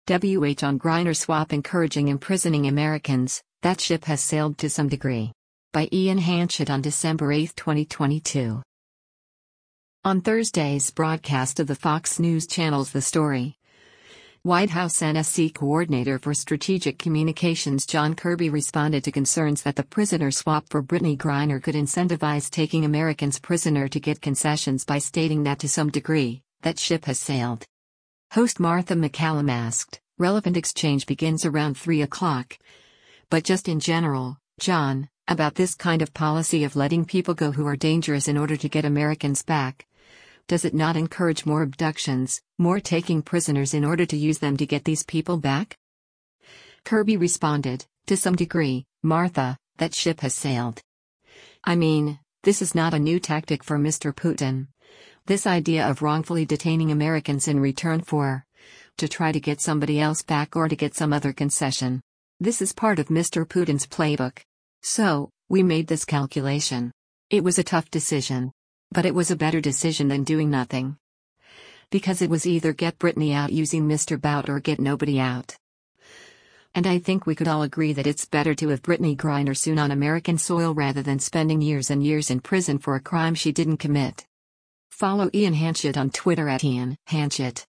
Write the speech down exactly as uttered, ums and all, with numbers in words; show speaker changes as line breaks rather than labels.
W H on Griner swap encouraging imprisoning Americans, that ship has sailed to some degree. By Ian Hanchett on December eighth, twenty twenty-two. On Thursday's broadcast of the Fox News Channel's The Story, White House N S C Coordinator for Strategic Communications John Kirby responded to concerns that the prisoner swap for Brittney Griner could incentivize taking Americans prisoner to get concessions by stating that to some degree, that ship has sailed. Host Martha MacCallum asked, "Relevant exchange begins around three o'clock. But just in general, John, about this kind of policy of letting people go who are dangerous in order to get Americans back. Does it not encourage more abductions, more taking prisoners in order to use them to get these people back?" Kirby responded, "To some degree, Martha, that ship has sailed. I mean, this is not a new tactic for Mister Putin. This idea of wrongfully detaining Americans in return for to try to get somebody else back or to get some other concession. This is part of Mister Putin's playbook. So, we made this calculation. It was a tough decision. But it was a better decision than doing nothing. Because it was either get Brittney out using Mister Bout or get nobody out. And I think we could all agree that it's better to have Brittney Griner soon on American soil rather than spending years and years in prison for a crime she didn't commit." Follow Ian Hanchett on Twitter at Ian Hanchett.